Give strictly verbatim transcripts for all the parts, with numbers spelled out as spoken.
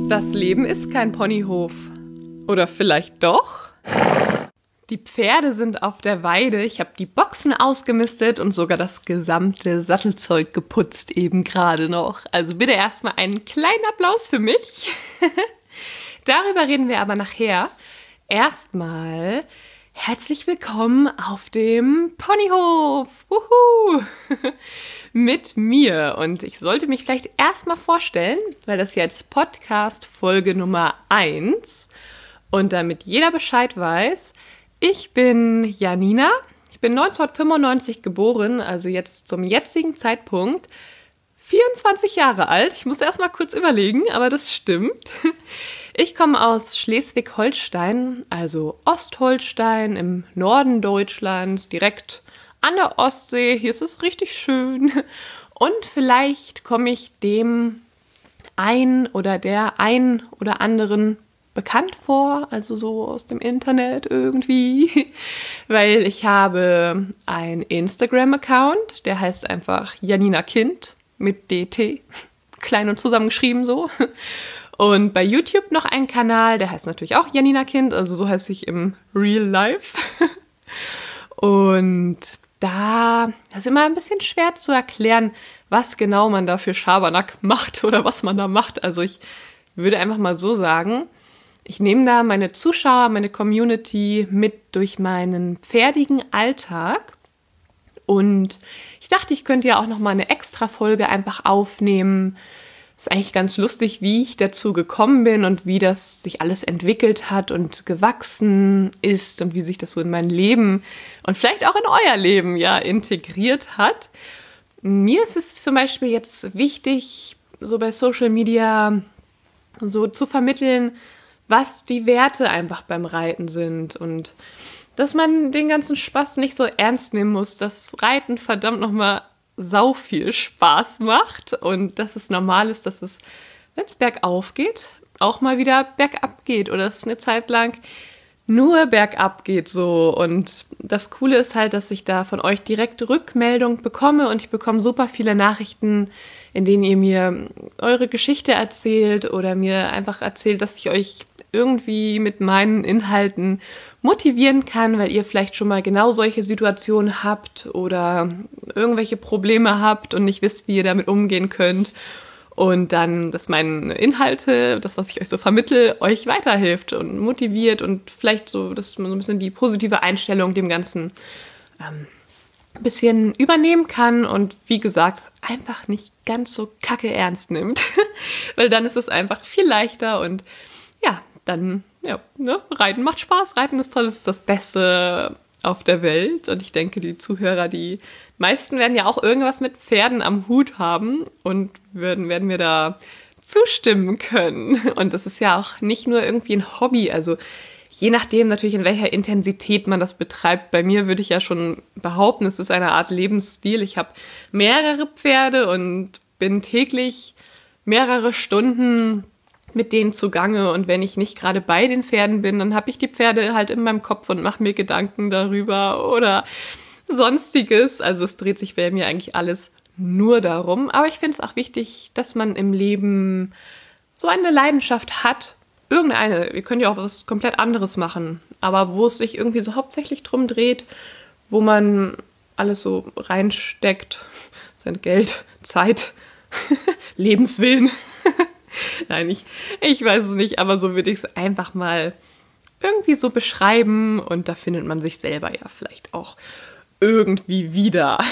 Das Leben ist kein Ponyhof. Oder vielleicht doch? Die Pferde sind auf der Weide, ich habe die Boxen ausgemistet und sogar das gesamte Sattelzeug geputzt eben gerade noch. Also bitte erstmal einen kleinen Applaus für mich. Darüber reden wir aber nachher. Erstmal herzlich willkommen auf dem Ponyhof. Wuhu! Mit mir. Und ich sollte mich vielleicht erstmal vorstellen, weil das jetzt Podcast Folge Nummer eins. Und damit jeder Bescheid weiß, ich bin Janina. Ich bin neunzehnhundertfünfundneunzig geboren, also jetzt zum jetzigen Zeitpunkt vierundzwanzig Jahre alt. Ich muss erstmal kurz überlegen, aber das stimmt. Ich komme aus Schleswig-Holstein, also Ostholstein im Norden Deutschlands, direkt an der Ostsee. Hier ist es richtig schön. Und vielleicht komme ich dem ein oder der ein oder anderen bekannt vor, also so aus dem Internet irgendwie, weil ich habe einen Instagram-Account, der heißt einfach Janina Kind mit D T, klein und zusammengeschrieben so. Und bei YouTube noch einen Kanal, der heißt natürlich auch Janina Kind, also so heiße ich im Real Life. Und da ist immer ein bisschen schwer zu erklären, was genau man da für Schabernack macht oder was man da macht. Also ich würde einfach mal so sagen, ich nehme da meine Zuschauer, meine Community mit durch meinen pferdigen Alltag. Und ich dachte, ich könnte ja auch noch mal eine Extra-Folge einfach aufnehmen. Ist eigentlich ganz lustig, wie ich dazu gekommen bin und wie das sich alles entwickelt hat und gewachsen ist und wie sich das so in mein Leben und vielleicht auch in euer Leben ja integriert hat. Mir ist es zum Beispiel jetzt wichtig, so bei Social Media so zu vermitteln, was die Werte einfach beim Reiten sind und dass man den ganzen Spaß nicht so ernst nehmen muss, dass Reiten verdammt nochmal sau viel Spaß macht und dass es normal ist, dass es, wenn es bergauf geht, auch mal wieder bergab geht oder dass es eine Zeit lang nur bergab geht so. Und das Coole ist halt, dass ich da von euch direkt Rückmeldung bekomme und ich bekomme super viele Nachrichten, in denen ihr mir eure Geschichte erzählt oder mir einfach erzählt, dass ich euch irgendwie mit meinen Inhalten motivieren kann, weil ihr vielleicht schon mal genau solche Situationen habt oder irgendwelche Probleme habt und nicht wisst, wie ihr damit umgehen könnt. Und dann, dass meine Inhalte, das, was ich euch so vermittle, euch weiterhilft und motiviert und vielleicht so, dass man so ein bisschen die positive Einstellung dem Ganzen ähm, ein bisschen übernehmen kann und wie gesagt, einfach nicht ganz so kacke ernst nimmt. Weil dann ist es einfach viel leichter und ja, dann, ja, ne, Reiten macht Spaß, Reiten ist toll, es ist das Beste auf der Welt und ich denke, die Zuhörer, die meisten werden ja auch irgendwas mit Pferden am Hut haben und werden, werden mir da zustimmen können. Und das ist ja auch nicht nur irgendwie ein Hobby, also je nachdem natürlich, in welcher Intensität man das betreibt. Bei mir würde ich ja schon behaupten, es ist eine Art Lebensstil. Ich habe mehrere Pferde und bin täglich mehrere Stunden mit denen zugange und wenn ich nicht gerade bei den Pferden bin, dann habe ich die Pferde halt in meinem Kopf und mache mir Gedanken darüber oder sonstiges. Also es dreht sich bei mir eigentlich alles nur darum. Aber ich finde es auch wichtig, dass man im Leben so eine Leidenschaft hat. Irgendeine, wir können ja auch was komplett anderes machen, aber wo es sich irgendwie so hauptsächlich drum dreht, wo man alles so reinsteckt, sein Geld, Zeit, Lebenswillen. Nein, ich, ich weiß es nicht, aber so würde ich es einfach mal irgendwie so beschreiben und da findet man sich selber ja vielleicht auch irgendwie wieder.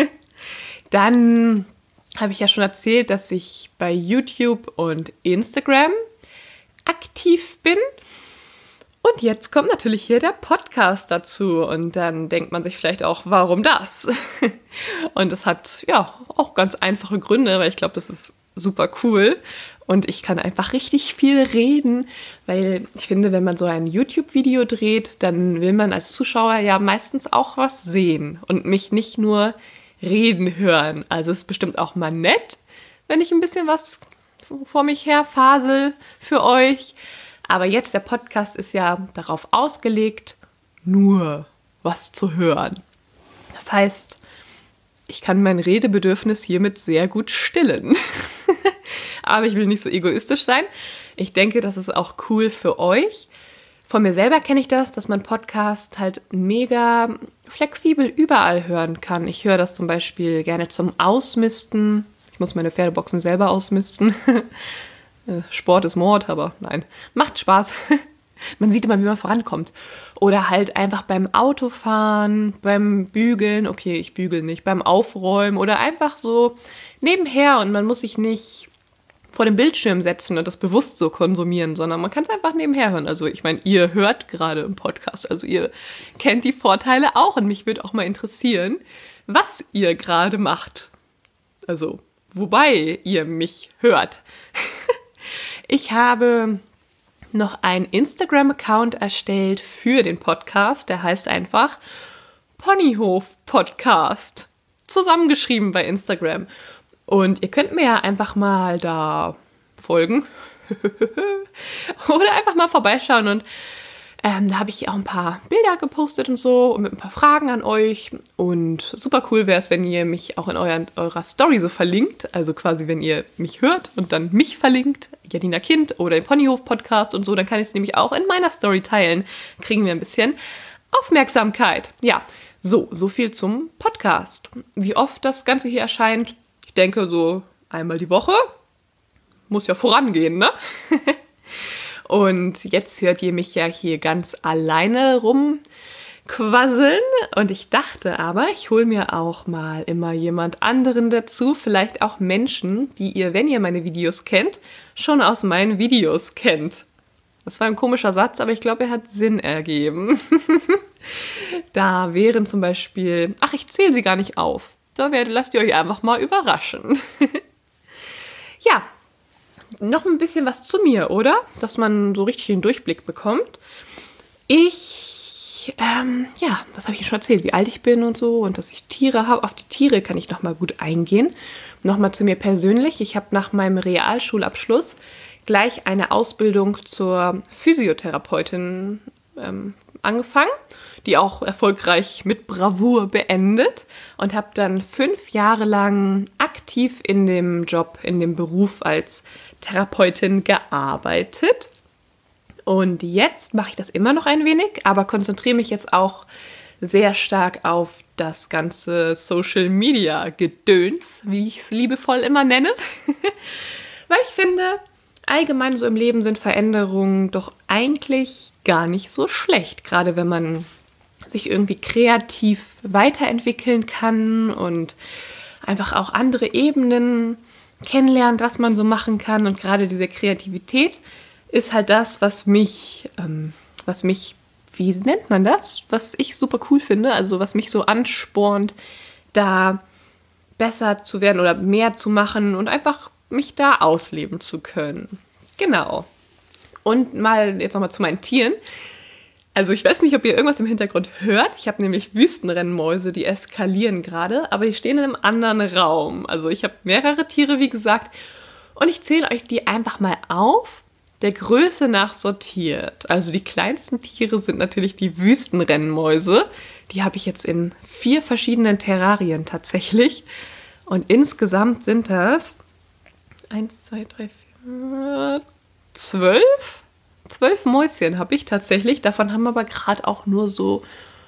Dann habe ich ja schon erzählt, dass ich bei YouTube und Instagram aktiv bin. Und jetzt kommt natürlich hier der Podcast dazu und dann denkt man sich vielleicht auch, warum das? Und das hat ja auch ganz einfache Gründe, weil ich glaube, das ist super cool und ich kann einfach richtig viel reden, weil ich finde, wenn man so ein YouTube-Video dreht, dann will man als Zuschauer ja meistens auch was sehen und mich nicht nur reden hören. Also es ist bestimmt auch mal nett, wenn ich ein bisschen was vor mich her fasel für euch. Aber jetzt, der Podcast ist ja darauf ausgelegt, nur was zu hören. Das heißt, ich kann mein Redebedürfnis hiermit sehr gut stillen. Aber ich will nicht so egoistisch sein. Ich denke, das ist auch cool für euch. Von mir selber kenne ich das, dass man Podcast halt mega flexibel überall hören kann. Ich höre das zum Beispiel gerne zum Ausmisten. Ich muss meine Pferdeboxen selber ausmisten. Sport ist Mord, aber nein, macht Spaß. Man sieht immer, wie man vorankommt. Oder halt einfach beim Autofahren, beim Bügeln. Okay, ich bügel nicht. Beim Aufräumen oder einfach so nebenher und man muss sich nicht vor dem Bildschirm setzen und das bewusst so konsumieren, sondern man kann es einfach nebenher hören. Also ich meine, ihr hört gerade im Podcast, also ihr kennt die Vorteile auch und mich würde auch mal interessieren, was ihr gerade macht. Also wobei ihr mich hört. Ich habe noch einen Instagram-Account erstellt für den Podcast, der heißt einfach Ponyhof Podcast. Zusammengeschrieben bei Instagram. Und ihr könnt mir ja einfach mal da folgen oder einfach mal vorbeischauen und ähm, da habe ich auch ein paar Bilder gepostet und so und mit ein paar Fragen an euch und super cool wäre es, wenn ihr mich auch in eurer, eurer Story so verlinkt, also quasi wenn ihr mich hört und dann mich verlinkt, Janina Kind oder den Ponyhof Podcast und so, dann kann ich es nämlich auch in meiner Story teilen, kriegen wir ein bisschen Aufmerksamkeit. Ja, so, so viel zum Podcast. Wie oft das Ganze hier erscheint, ich denke so einmal die Woche. Muss ja vorangehen, ne? Und jetzt hört ihr mich ja hier ganz alleine rumquasseln. Und ich dachte aber, ich hole mir auch mal immer jemand anderen dazu. Vielleicht auch Menschen, die ihr, wenn ihr meine Videos kennt, schon aus meinen Videos kennt. Das war ein komischer Satz, aber ich glaube, er hat Sinn ergeben. Da wären zum Beispiel, ach, ich zähle sie gar nicht auf. Da werdet, lasst ihr euch einfach mal überraschen. Ja, noch ein bisschen was zu mir, oder? Dass man so richtig einen Durchblick bekommt. Ich, ähm, ja, was habe ich schon erzählt? Wie alt ich bin und so und dass ich Tiere habe. Auf die Tiere kann ich nochmal gut eingehen. Nochmal zu mir persönlich. Ich habe nach meinem Realschulabschluss gleich eine Ausbildung zur Physiotherapeutin ähm, angefangen, die auch erfolgreich mit Bravour beendet und habe dann fünf Jahre lang aktiv in dem Job, in dem Beruf als Therapeutin gearbeitet. Und jetzt mache ich das immer noch ein wenig, aber konzentriere mich jetzt auch sehr stark auf das ganze Social-Media-Gedöns, wie ich es liebevoll immer nenne. Weil ich finde, allgemein so im Leben sind Veränderungen doch eigentlich gar nicht so schlecht, gerade wenn man sich irgendwie kreativ weiterentwickeln kann und einfach auch andere Ebenen kennenlernt, was man so machen kann. Und gerade diese Kreativität ist halt das, was mich, ähm, was mich, wie nennt man das? Was ich super cool finde, also was mich so anspornt, da besser zu werden oder mehr zu machen und einfach mich da ausleben zu können. Genau. Und mal jetzt nochmal zu meinen Tieren. Also ich weiß nicht, ob ihr irgendwas im Hintergrund hört. Ich habe nämlich Wüstenrennmäuse, die eskalieren gerade, aber die stehen in einem anderen Raum. Also ich habe mehrere Tiere, wie gesagt, und ich zähle euch die einfach mal auf, der Größe nach sortiert. Also die kleinsten Tiere sind natürlich die Wüstenrennmäuse. Die habe ich jetzt in vier verschiedenen Terrarien tatsächlich. Und insgesamt sind das eins, zwei, drei, vier, zwölf? Zwölf Mäuschen habe ich tatsächlich. Davon haben aber gerade auch nur so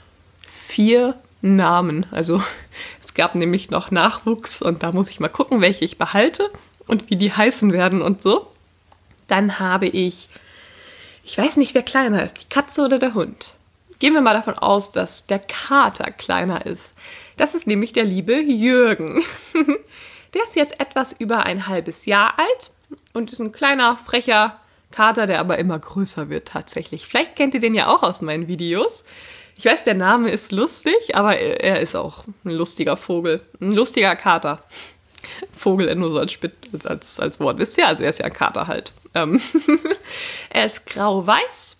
vier Namen. Also es gab nämlich noch Nachwuchs und da muss ich mal gucken, welche ich behalte und wie die heißen werden und so. Dann habe ich, ich weiß nicht, wer kleiner ist, die Katze oder der Hund. Gehen wir mal davon aus, dass der Kater kleiner ist. Das ist nämlich der liebe Jürgen. Der ist jetzt etwas über ein halbes Jahr alt und ist ein kleiner, frecher Kater, der aber immer größer wird tatsächlich. Vielleicht kennt ihr den ja auch aus meinen Videos. Ich weiß, der Name ist lustig, aber er ist auch ein lustiger Vogel. Ein lustiger Kater. Vogel nur so als, als, als Wort. Wisst ihr? Also er ist ja ein Kater halt. Ähm er ist grau-weiß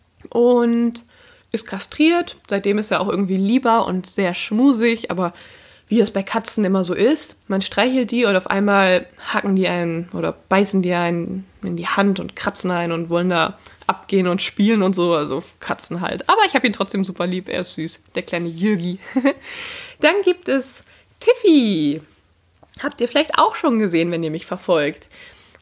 und ist kastriert. Seitdem ist er auch irgendwie lieber und sehr schmusig, aber wie es bei Katzen immer so ist, man streichelt die und auf einmal hacken die einen oder beißen die einen in die Hand und kratzen einen und wollen da abgehen und spielen und so, also Katzen halt. Aber ich habe ihn trotzdem super lieb, er ist süß, der kleine Jürgi. Dann gibt es Tiffy. Habt ihr vielleicht auch schon gesehen, wenn ihr mich verfolgt.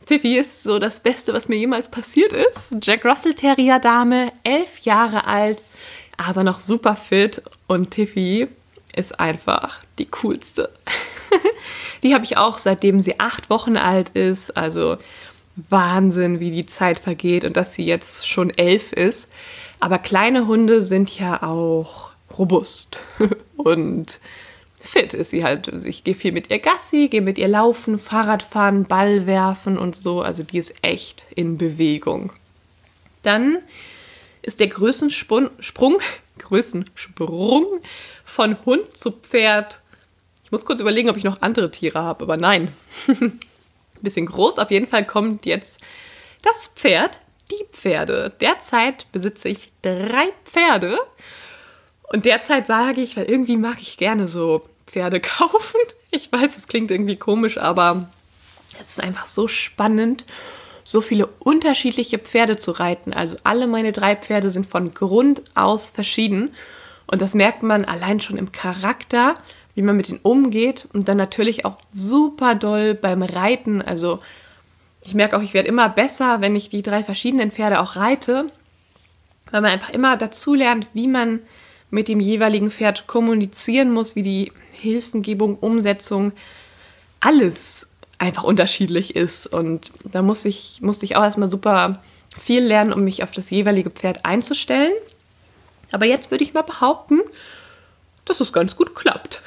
Tiffy ist so das Beste, was mir jemals passiert ist. Jack Russell Terrier Dame, elf Jahre alt, aber noch super fit. Und Tiffy ist einfach die coolste. Die habe ich auch, seitdem sie acht Wochen alt ist. Also Wahnsinn, wie die Zeit vergeht und dass sie jetzt schon elf ist. Aber kleine Hunde sind ja auch robust und fit ist sie halt. Also ich gehe viel mit ihr Gassi, gehe mit ihr laufen, Fahrrad fahren, Ball werfen und so. Also die ist echt in Bewegung. Dann ist der Größensprung, Sprung, Größensprung von Hund zu Pferd. Ich muss kurz überlegen, ob ich noch andere Tiere habe, aber nein. Ein bisschen groß. Auf jeden Fall kommt jetzt das Pferd, die Pferde. Derzeit besitze ich drei Pferde. Und derzeit sage ich, weil irgendwie mag ich gerne so Pferde kaufen. Ich weiß, es klingt irgendwie komisch, aber es ist einfach so spannend, so viele unterschiedliche Pferde zu reiten. Also alle meine drei Pferde sind von Grund aus verschieden. Und das merkt man allein schon im Charakter, wie man mit denen umgeht. Und dann natürlich auch super doll beim Reiten. Also ich merke auch, ich werde immer besser, wenn ich die drei verschiedenen Pferde auch reite. Weil man einfach immer dazu lernt, wie man mit dem jeweiligen Pferd kommunizieren muss, wie die Hilfengebung, Umsetzung, alles einfach unterschiedlich ist. Und da muss ich, musste ich auch erstmal super viel lernen, um mich auf das jeweilige Pferd einzustellen. Aber jetzt würde ich mal behaupten, dass es ganz gut klappt.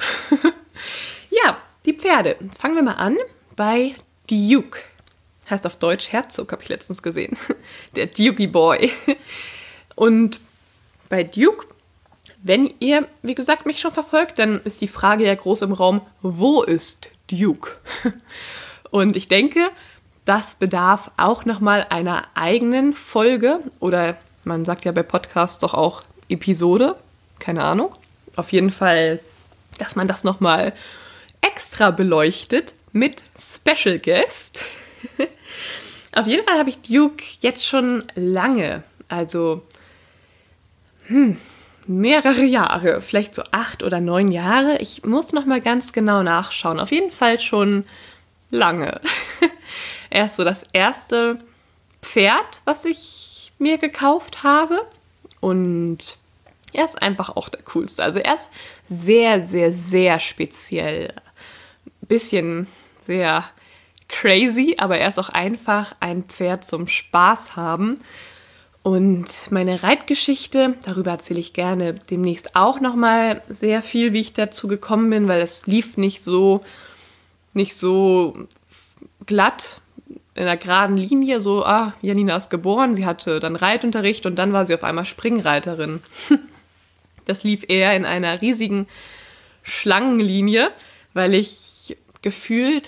Ja, die Pferde. Fangen wir mal an bei Duke. Heißt auf Deutsch Herzog, habe ich letztens gesehen. Der Dukey Boy. Und bei Duke, wenn ihr, wie gesagt, mich schon verfolgt, dann ist die Frage ja groß im Raum, wo ist Duke? Und ich denke, das bedarf auch nochmal einer eigenen Folge oder man sagt ja bei Podcasts doch auch Episode, keine Ahnung. Auf jeden Fall, dass man das nochmal extra beleuchtet mit Special Guest. Auf jeden Fall habe ich Duke jetzt schon lange, also hm, mehrere Jahre, vielleicht so acht oder neun Jahre. Ich muss noch mal ganz genau nachschauen. Auf jeden Fall schon lange. Er ist so das erste Pferd, was ich mir gekauft habe. Und er ist einfach auch der coolste. Also er ist sehr, sehr, sehr speziell. Ein bisschen sehr crazy, aber er ist auch einfach ein Pferd zum Spaß haben. Und meine Reitgeschichte, darüber erzähle ich gerne demnächst auch nochmal sehr viel, wie ich dazu gekommen bin, weil es lief nicht so, nicht so glatt in einer geraden Linie, so, ah, Janina ist geboren, sie hatte dann Reitunterricht und dann war sie auf einmal Springreiterin. Das lief eher in einer riesigen Schlangenlinie, weil ich gefühlt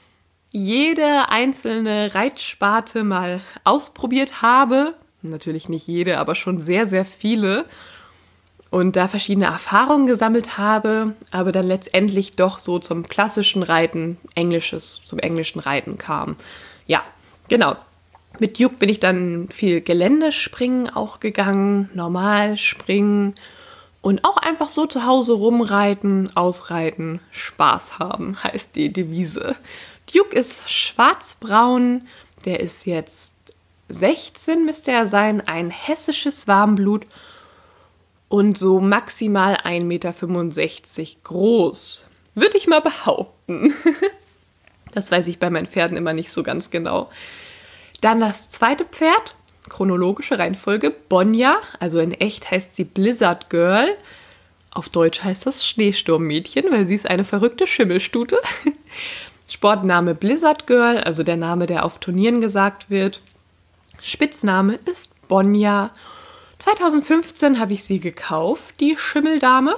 jede einzelne Reitsparte mal ausprobiert habe. Natürlich nicht jede, aber schon sehr, sehr viele. Und da verschiedene Erfahrungen gesammelt habe, aber dann letztendlich doch so zum klassischen Reiten, Englisches, zum englischen Reiten kam. Ja, genau. Mit Duke bin ich dann viel Geländespringen auch gegangen, normal springen und auch einfach so zu Hause rumreiten, ausreiten, Spaß haben, heißt die Devise. Duke ist schwarzbraun, der ist jetzt sechzehn müsste er sein, ein hessisches Warmblut und so maximal ein Meter fünfundsechzig groß. Würde ich mal behaupten. Das weiß ich bei meinen Pferden immer nicht so ganz genau. Dann das zweite Pferd, chronologische Reihenfolge, Bonja, also in echt heißt sie Blizzard Girl. Auf Deutsch heißt das Schneesturmmädchen, weil sie ist eine verrückte Schimmelstute. Sportname Blizzard Girl, also der Name, der auf Turnieren gesagt wird. Spitzname ist Bonja. zweitausendfünfzehn habe ich sie gekauft, die Schimmeldame.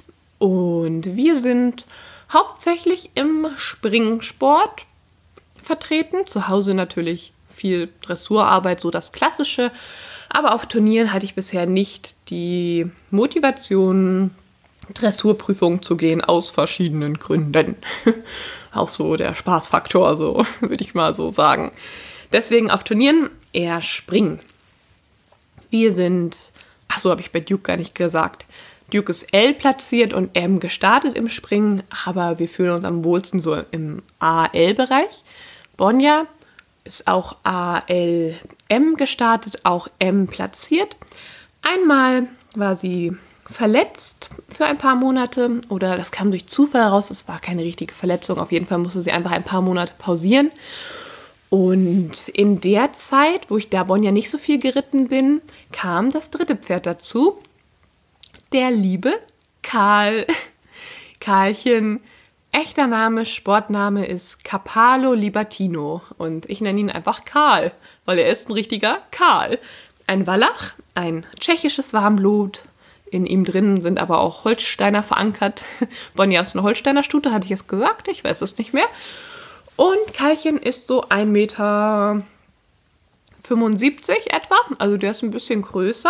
Und wir sind hauptsächlich im Springsport vertreten. Zu Hause natürlich viel Dressurarbeit, so das Klassische. Aber auf Turnieren hatte ich bisher nicht die Motivation, Dressurprüfungen zu gehen, aus verschiedenen Gründen. Auch so der Spaßfaktor, so würde ich mal so sagen. Deswegen auf Turnieren eher springen. Wir sind, ach so, habe ich bei Duke gar nicht gesagt. Duke ist L platziert und M gestartet im Springen, aber wir fühlen uns am wohlsten so im A L-Bereich. Bonja ist auch A L M gestartet, auch M platziert. Einmal war sie verletzt für ein paar Monate oder das kam durch Zufall heraus, es war keine richtige Verletzung. Auf jeden Fall musste sie einfach ein paar Monate pausieren. Und in der Zeit, wo ich da Bonja nicht so viel geritten bin, kam das dritte Pferd dazu, der liebe Karl. Karlchen, echter Name, Sportname ist Capalo Libertino und ich nenne ihn einfach Karl, weil er ist ein richtiger Karl. Ein Wallach, ein tschechisches Warmblut. In ihm drin sind aber auch Holsteiner verankert. Bonja ist eine Holsteiner Stute, hatte ich es gesagt, ich weiß es nicht mehr. Und Karlchen ist so ein Meter fünfundsiebzig etwa, also der ist ein bisschen größer.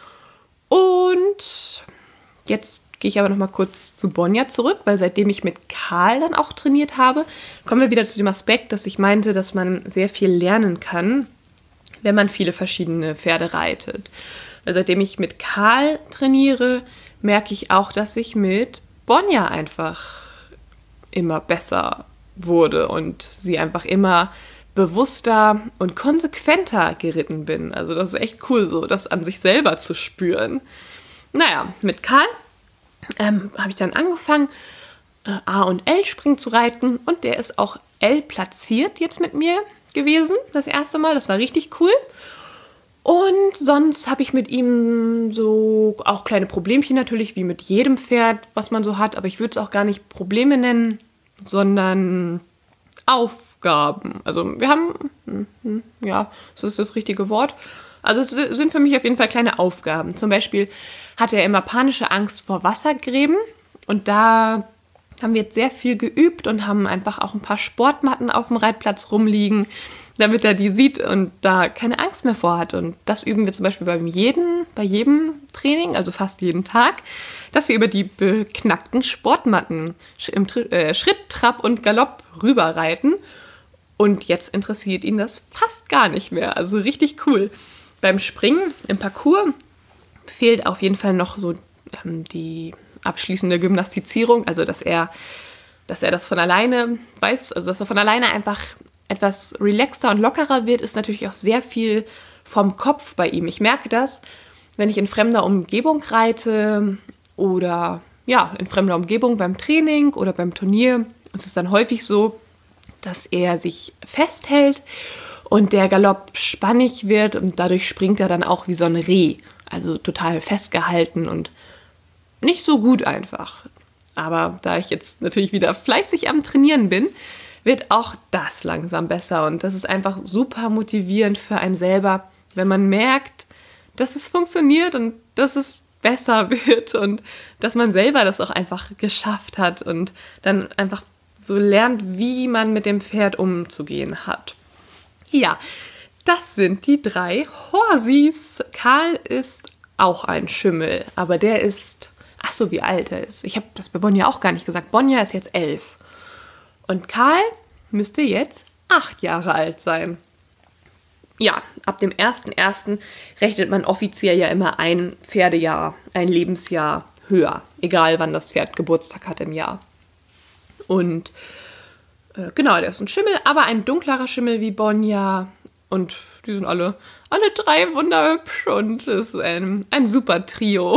Und jetzt gehe ich aber noch mal kurz zu Bonja zurück, weil seitdem ich mit Karl dann auch trainiert habe, kommen wir wieder zu dem Aspekt, dass ich meinte, dass man sehr viel lernen kann, wenn man viele verschiedene Pferde reitet. Weil seitdem ich mit Karl trainiere, merke ich auch, dass ich mit Bonja einfach immer besser wurde und sie einfach immer bewusster und konsequenter geritten bin. Also das ist echt cool, so das an sich selber zu spüren. Naja, mit Karl ähm, habe ich dann angefangen, äh, A und L Springen zu reiten und der ist auch L platziert jetzt mit mir gewesen, das erste Mal. Das war richtig cool. Und sonst habe ich mit ihm so auch kleine Problemchen natürlich, wie mit jedem Pferd, was man so hat. Aber ich würde es auch gar nicht Probleme nennen, sondern Aufgaben. Also wir haben, ja, das ist das richtige Wort. Also es sind für mich auf jeden Fall kleine Aufgaben. Zum Beispiel hatte er immer panische Angst vor Wassergräben. Und da haben wir jetzt sehr viel geübt und haben einfach auch ein paar Sportmatten auf dem Reitplatz rumliegen, damit er die sieht und da keine Angst mehr vor hat. Und das üben wir zum Beispiel bei jedem, bei jedem Training, also fast jeden Tag, dass wir über die beknackten Sportmatten im äh, Schritt, Trab und Galopp rüberreiten. Und jetzt interessiert ihn das fast gar nicht mehr. Also richtig cool. Beim Springen im Parcours fehlt auf jeden Fall noch so ähm, die abschließende Gymnastizierung, also dass er, dass er das von alleine weiß, also dass er von alleine einfach etwas relaxter und lockerer wird, ist natürlich auch sehr viel vom Kopf bei ihm. Ich merke das, wenn ich in fremder Umgebung reite oder ja, in fremder Umgebung beim Training oder beim Turnier, ist es dann häufig so, dass er sich festhält und der Galopp spannig wird und dadurch springt er dann auch wie so ein Reh, also total festgehalten und nicht so gut einfach. Aber da ich jetzt natürlich wieder fleißig am Trainieren bin, wird auch das langsam besser. Und das ist einfach super motivierend für einen selber, wenn man merkt, dass es funktioniert und dass es besser wird und dass man selber das auch einfach geschafft hat und dann einfach so lernt, wie man mit dem Pferd umzugehen hat. Ja, das sind die drei Horsis. Karl ist auch ein Schimmel, aber der ist, ach so, wie alt er ist. Ich habe das bei Bonja auch gar nicht gesagt. Bonja ist jetzt elf. Und Karl müsste jetzt acht Jahre alt sein. Ja, ab dem ersten ersten rechnet man offiziell ja immer ein Pferdejahr, ein Lebensjahr höher. Egal, wann das Pferd Geburtstag hat im Jahr. Und äh, genau, der ist ein Schimmel, aber ein dunklerer Schimmel wie Bonja. Und die sind alle, alle drei wunderhübsch und es ist ein, ein super Trio.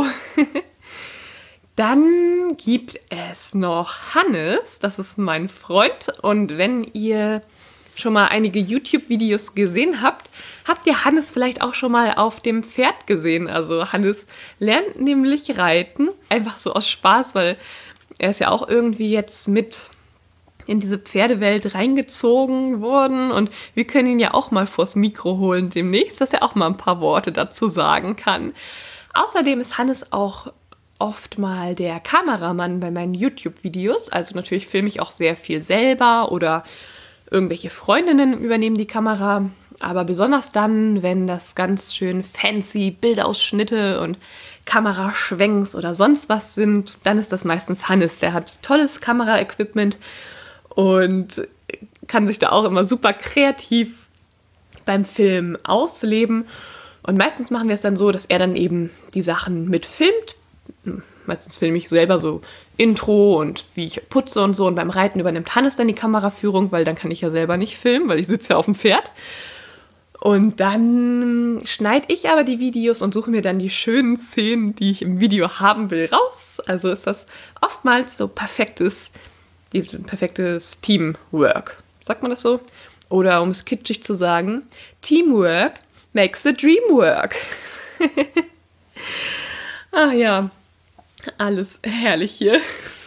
Dann gibt es noch Hannes, das ist mein Freund. Und wenn ihr schon mal einige YouTube-Videos gesehen habt, habt ihr Hannes vielleicht auch schon mal auf dem Pferd gesehen. Also Hannes lernt nämlich reiten, einfach so aus Spaß, weil er ist ja auch irgendwie jetzt mit in diese Pferdewelt reingezogen worden. Und wir können ihn ja auch mal vors Mikro holen demnächst, dass er auch mal ein paar Worte dazu sagen kann. Außerdem ist Hannes auch oft mal der Kameramann bei meinen YouTube-Videos. Also natürlich filme ich auch sehr viel selber oder irgendwelche Freundinnen übernehmen die Kamera. Aber besonders dann, wenn das ganz schön fancy Bildausschnitte und Kameraschwenks oder sonst was sind, dann ist das meistens Hannes. Der hat tolles Kameraequipment und kann sich da auch immer super kreativ beim Film ausleben. Und meistens machen wir es dann so, dass er dann eben die Sachen mitfilmt. meistens filme ich selber so Intro und wie ich putze und so. Und beim Reiten übernimmt Hannes dann die Kameraführung, weil dann kann ich ja selber nicht filmen, weil ich sitze ja auf dem Pferd. Und dann schneide ich aber die Videos und suche mir dann die schönen Szenen, die ich im Video haben will, raus. Also ist das oftmals so perfektes, perfektes Teamwork. Sagt man das so? Oder um es kitschig zu sagen, Teamwork makes the dream work. Ach ja, alles herrlich hier.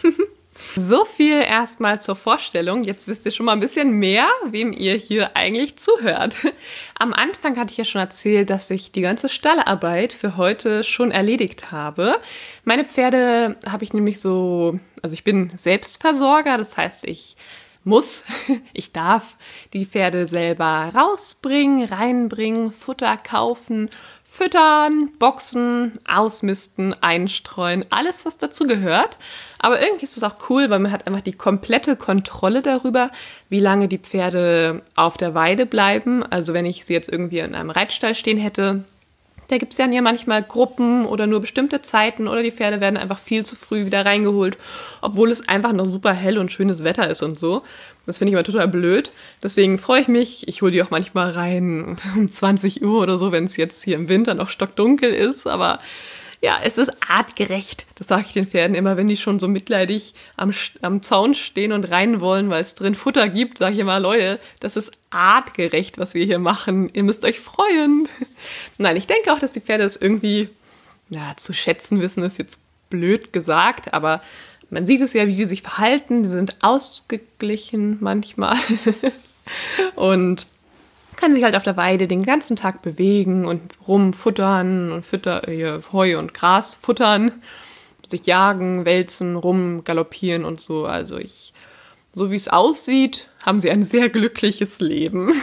So viel erstmal zur Vorstellung. Jetzt wisst ihr schon mal ein bisschen mehr, wem ihr hier eigentlich zuhört. Am Anfang hatte ich ja schon erzählt, dass ich die ganze Stallarbeit für heute schon erledigt habe. Meine Pferde habe ich nämlich so, also ich bin Selbstversorger, das heißt, ich muss, ich darf die Pferde selber rausbringen, reinbringen, Futter kaufen, füttern, boxen, ausmisten, einstreuen, alles, was dazu gehört. Aber irgendwie ist es auch cool, weil man hat einfach die komplette Kontrolle darüber, wie lange die Pferde auf der Weide bleiben. Also wenn ich sie jetzt irgendwie in einem Reitstall stehen hätte, da gibt es ja hier manchmal Gruppen oder nur bestimmte Zeiten oder die Pferde werden einfach viel zu früh wieder reingeholt, obwohl es einfach noch super hell und schönes Wetter ist und so. Das finde ich immer total blöd. Deswegen freue ich mich. Ich hole die auch manchmal rein um zwanzig Uhr oder so, wenn es jetzt hier im Winter noch stockdunkel ist. Aber ja, es ist artgerecht. Das sage ich den Pferden immer, wenn die schon so mitleidig am, am Zaun stehen und rein wollen, weil es drin Futter gibt, sage ich immer, Leute, das ist artgerecht, was wir hier machen. Ihr müsst euch freuen. Nein, ich denke auch, dass die Pferde das irgendwie ja, zu schätzen wissen, ist jetzt blöd gesagt, aber man sieht es ja, wie die sich verhalten. Die sind ausgeglichen manchmal und können sich halt auf der Weide den ganzen Tag bewegen und rumfuttern und Fütter, äh, Heu und Gras futtern, sich jagen, wälzen, rumgaloppieren und so. Also ich, so wie es aussieht, haben sie ein sehr glückliches Leben.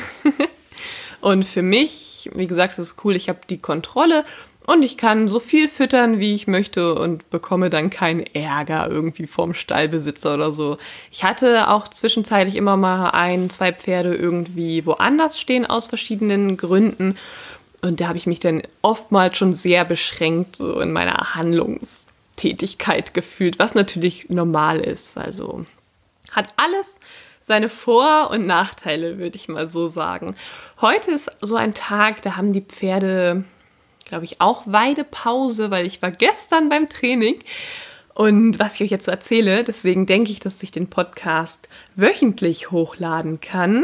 Und für mich, wie gesagt, es ist cool, ich habe die Kontrolle und ich kann so viel füttern, wie ich möchte und bekomme dann keinen Ärger irgendwie vom Stallbesitzer oder so. Ich hatte auch zwischenzeitlich immer mal ein, zwei Pferde irgendwie woanders stehen aus verschiedenen Gründen. Und da habe ich mich dann oftmals schon sehr beschränkt so in meiner Handlungstätigkeit gefühlt, was natürlich normal ist. Also hat alles seine Vor- und Nachteile, würde ich mal so sagen. Heute ist so ein Tag, da haben die Pferde, glaube ich, auch Weidepause, weil ich war gestern beim Training. Und was ich euch jetzt so erzähle, deswegen denke ich, dass ich den Podcast wöchentlich hochladen kann,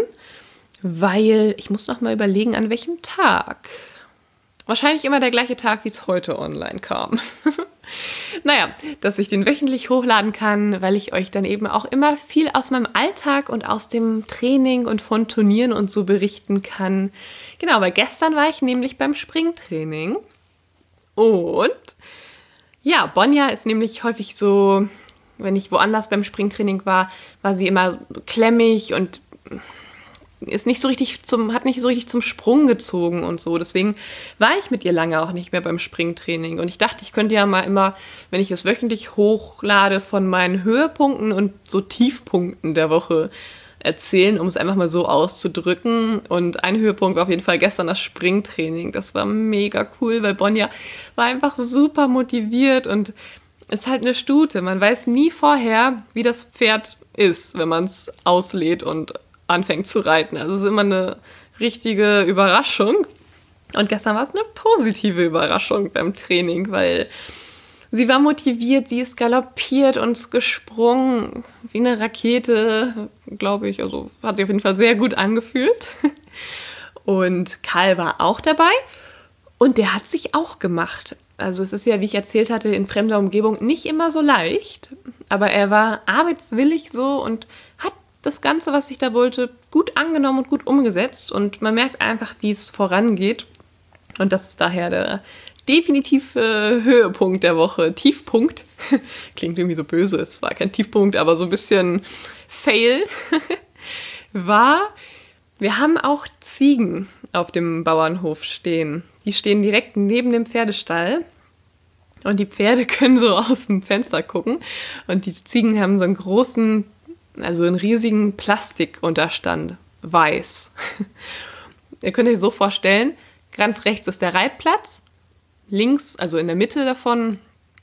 weil ich muss noch mal überlegen, an welchem Tag. Wahrscheinlich immer der gleiche Tag, wie es heute online kam. Naja, dass ich den wöchentlich hochladen kann, weil ich euch dann eben auch immer viel aus meinem Alltag und aus dem Training und von Turnieren und so berichten kann. Genau, weil gestern war ich nämlich beim Springtraining und ja, Bonja ist nämlich häufig so, wenn ich woanders beim Springtraining war, war sie immer klemmig und ist nicht so richtig zum, hat nicht so richtig zum Sprung gezogen und so. Deswegen war ich mit ihr lange auch nicht mehr beim Springtraining. Und ich dachte, ich könnte ja mal immer, wenn ich es wöchentlich hochlade, von meinen Höhepunkten und so Tiefpunkten der Woche erzählen, um es einfach mal so auszudrücken. Und ein Höhepunkt war auf jeden Fall gestern das Springtraining. Das war mega cool, weil Bonja war einfach super motiviert und ist halt eine Stute. Man weiß nie vorher, wie das Pferd ist, wenn man es auslädt und anfängt zu reiten. Also es ist immer eine richtige Überraschung. Und gestern war es eine positive Überraschung beim Training, weil sie war motiviert, sie ist galoppiert und gesprungen wie eine Rakete, glaube ich. Also hat sich auf jeden Fall sehr gut angefühlt. Und Karl war auch dabei und der hat sich auch gemacht. Also es ist ja, wie ich erzählt hatte, in fremder Umgebung nicht immer so leicht, aber er war arbeitswillig so und hat das Ganze, was ich da wollte, gut angenommen und gut umgesetzt. Und man merkt einfach, wie es vorangeht. Und das ist daher der definitive Höhepunkt der Woche. Tiefpunkt. Klingt irgendwie so böse. Es war kein Tiefpunkt, aber so ein bisschen Fail. War, wir haben auch Ziegen auf dem Bauernhof stehen. Die stehen direkt neben dem Pferdestall. Und die Pferde können so aus dem Fenster gucken. Und die Ziegen haben so einen großen, also einen riesigen Plastikunterstand, weiß. Ihr könnt euch so vorstellen, ganz rechts ist der Reitplatz, links, also in der Mitte davon,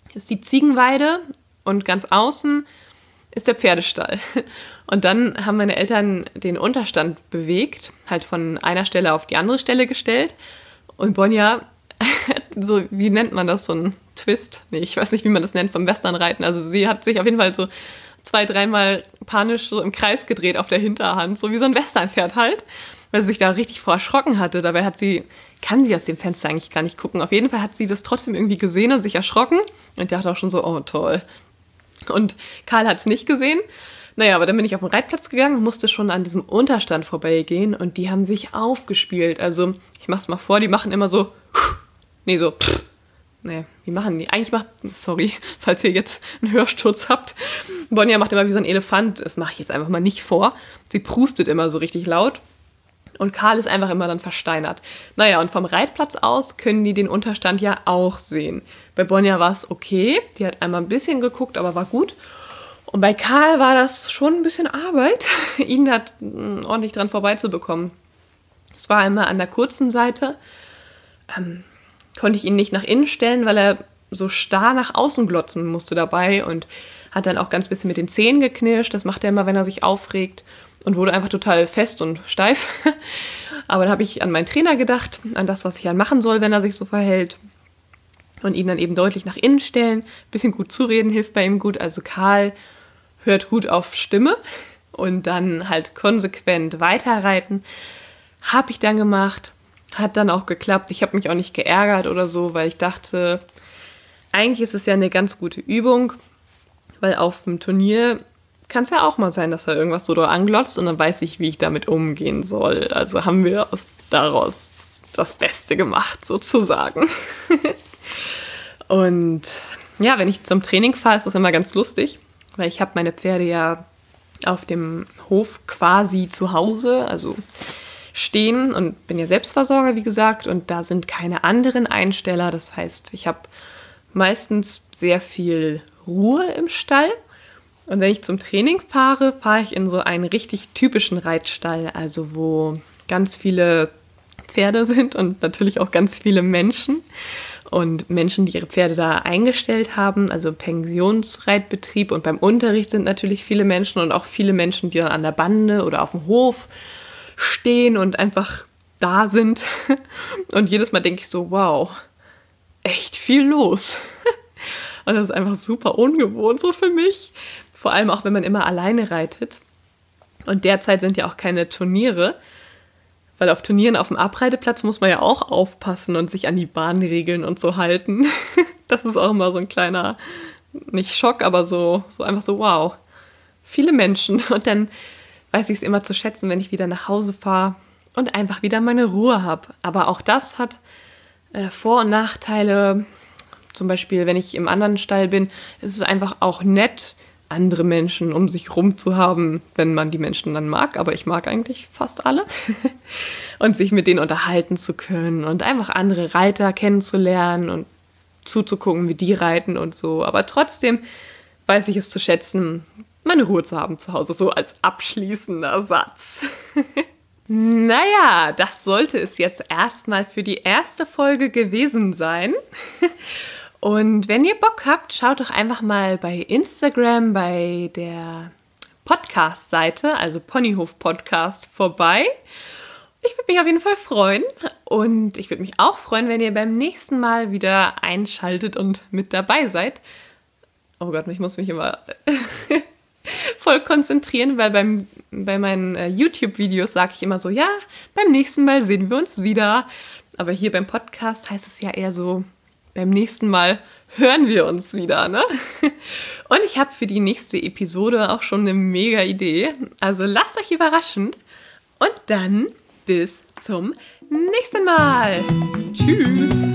ist die Ziegenweide und ganz außen ist der Pferdestall. Und dann haben meine Eltern den Unterstand bewegt, halt von einer Stelle auf die andere Stelle gestellt. Und Bonja, so, wie nennt man das, so ein Twist? Nee, ich weiß nicht, wie man das nennt, vom Westernreiten. Also sie hat sich auf jeden Fall so zwei, dreimal panisch so im Kreis gedreht auf der Hinterhand, so wie so ein Westernpferd halt, weil sie sich da richtig vor erschrocken hatte. Dabei hat sie, kann sie aus dem Fenster eigentlich gar nicht gucken. Auf jeden Fall hat sie das trotzdem irgendwie gesehen und sich erschrocken. Und die dachte auch schon so, oh toll. Und Karl hat es nicht gesehen. Naja, aber dann bin ich auf den Reitplatz gegangen und musste schon an diesem Unterstand vorbeigehen. Und die haben sich aufgespielt. Also, ich mach's mal vor, die machen immer so, nee, so, pff. Nee, wie machen die? Eigentlich macht, sorry, falls ihr jetzt einen Hörsturz habt. Bonja macht immer wie so ein Elefant. Das mache ich jetzt einfach mal nicht vor. Sie prustet immer so richtig laut. Und Karl ist einfach immer dann versteinert. Naja, und vom Reitplatz aus können die den Unterstand ja auch sehen. Bei Bonja war es okay. Die hat einmal ein bisschen geguckt, aber war gut. Und bei Karl war das schon ein bisschen Arbeit, ihn da ordentlich dran vorbeizubekommen. Es war einmal an der kurzen Seite. Ähm, konnte ich ihn nicht nach innen stellen, weil er so starr nach außen glotzen musste dabei und hat dann auch ganz bisschen mit den Zähnen geknirscht. Das macht er immer, wenn er sich aufregt. Und wurde einfach total fest und steif. Aber dann habe ich an meinen Trainer gedacht, an das, was ich dann machen soll, wenn er sich so verhält. Und ihn dann eben deutlich nach innen stellen. Ein bisschen gut zureden hilft bei ihm gut. Also Karl hört gut auf Stimme und dann halt konsequent weiterreiten. Habe ich dann gemacht. Hat dann auch geklappt. Ich habe mich auch nicht geärgert oder so, weil ich dachte, eigentlich ist es ja eine ganz gute Übung. Weil auf dem Turnier kann es ja auch mal sein, dass er irgendwas so doll anglotzt und dann weiß ich, wie ich damit umgehen soll. Also haben wir aus, daraus das Beste gemacht, sozusagen. Und ja, wenn ich zum Training fahre, ist das immer ganz lustig, weil ich habe meine Pferde ja auf dem Hof quasi zu Hause, also stehen und bin ja Selbstversorger, wie gesagt, und da sind keine anderen Einsteller. Das heißt, ich habe meistens sehr viel Ruhe im Stall. Und wenn ich zum Training fahre, fahre ich in so einen richtig typischen Reitstall, also wo ganz viele Pferde sind und natürlich auch ganz viele Menschen. Und Menschen, die ihre Pferde da eingestellt haben, also Pensionsreitbetrieb. Und beim Unterricht sind natürlich viele Menschen und auch viele Menschen, die dann an der Bande oder auf dem Hof stehen und einfach da sind. Und jedes Mal denke ich so, wow, echt viel los. Und das ist einfach super ungewohnt so für mich. Vor allem auch, wenn man immer alleine reitet. Und derzeit sind ja auch keine Turniere, weil auf Turnieren auf dem Abreiteplatz muss man ja auch aufpassen und sich an die Bahnregeln und so halten. Das ist auch immer so ein kleiner, nicht Schock, aber so, so einfach so, wow, viele Menschen. Und dann weiß ich es immer zu schätzen, wenn ich wieder nach Hause fahre und einfach wieder meine Ruhe habe. Aber auch das hat äh, Vor- und Nachteile. Zum Beispiel, wenn ich im anderen Stall bin, ist es einfach auch nett, andere Menschen um sich rum zu haben, wenn man die Menschen dann mag. Aber ich mag eigentlich fast alle. Und sich mit denen unterhalten zu können und einfach andere Reiter kennenzulernen und zuzugucken, wie die reiten und so. Aber trotzdem weiß ich es zu schätzen, meine Ruhe zu haben zu Hause, so als abschließender Satz. Naja, das sollte es jetzt erstmal für die erste Folge gewesen sein. Und wenn ihr Bock habt, schaut doch einfach mal bei Instagram, bei der Podcast-Seite, also Ponyhof Podcast, vorbei. Ich würde mich auf jeden Fall freuen. Und ich würde mich auch freuen, wenn ihr beim nächsten Mal wieder einschaltet und mit dabei seid. Oh Gott, ich muss mich immer voll konzentrieren, weil beim, bei meinen äh, YouTube-Videos sage ich immer so, ja, beim nächsten Mal sehen wir uns wieder. Aber hier beim Podcast heißt es ja eher so, beim nächsten Mal hören wir uns wieder, ne? Und ich habe für die nächste Episode auch schon eine mega Idee. Also lasst euch überraschen. Und dann bis zum nächsten Mal. Tschüss.